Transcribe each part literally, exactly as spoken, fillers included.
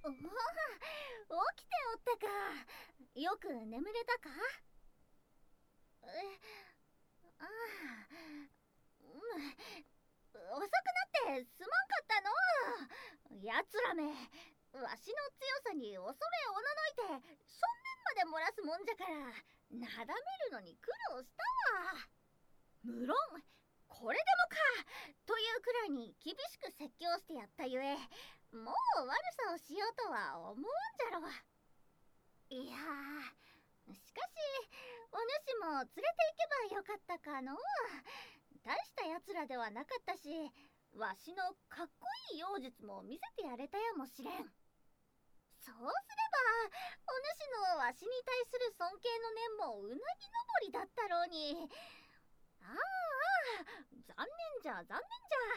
おお、起きておったか。よく眠れたか？え、ああ、うん、遅くなってすまんかったの。やつらめ、わしの強さに恐れおののいて正面まで漏らすもんじゃから、なだめるのに苦労したわ。無論これでもかというくらいに厳しく説教してやったゆえ、もう悪さをしようとは思わんじゃろう。いやー、しかしお主も連れて行けばよかったかのう。大したやつらではなかったし、わしのかっこいい妖術も見せてやれたやもしれん。そうすればお主のわしに対する尊敬の念もうなぎ登りだったろうに。ああ、残念じゃ残念じゃ。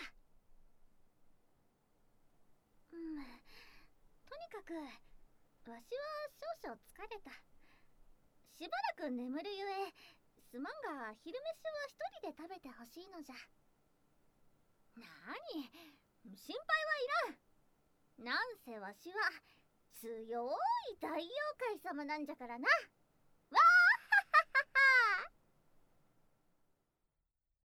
うん、とにかくわしは少々疲れた。しばらく眠るゆえ、すまんが昼飯は一人で食べてほしいのじゃ。なに、心配はいらん。なんせわしは強い大妖怪様なんじゃからな。